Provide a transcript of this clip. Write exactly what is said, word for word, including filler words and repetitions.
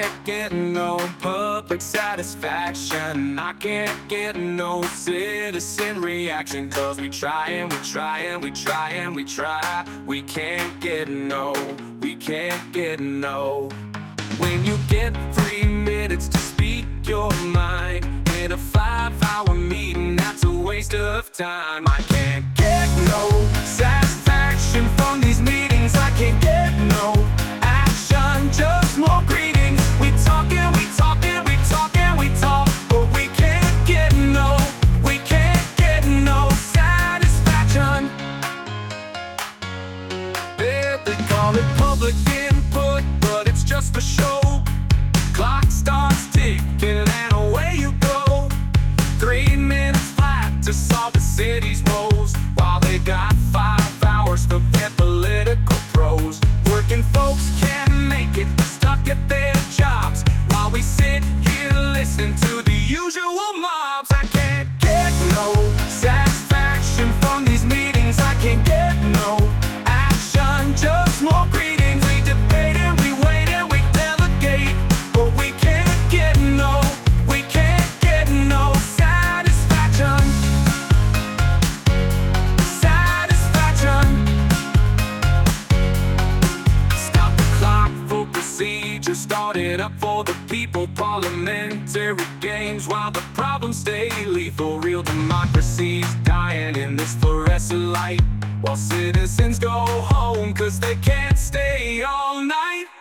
can't get no public satisfaction. I can't get no citizen reaction. Cause we try and we try and we try and we try. We can't get no, we can't get no. When you get three minutes to speak your mind in a five-hour meeting, that's a waste of time. I can't get no satisfaction from these meetings. I can't get no action, just more greetings. We talk and we talk and we talk and we talk, but we can't get no, we can't get no satisfaction. Yeah, they call it public input, but it's just a show. Clock starts ticking and away you go. Three minutes flat to solve the city's woes, while they got five hours to get political pros. Working folks can't make it, stuck at their jobs, while we sit here listening to the usual mobs. I can't get no satisfaction from these meetings. I can't get no action, just more greetings. We debate and we wait and we delegate, but we can't get no, we can't get no satisfaction. Satisfaction. Stop the clock for procedure, start it up for the people. Parliamentary games while the problems stay lethal. Real democracy's dying in this fluorescent light, while citizens go home cause they can't stay all night.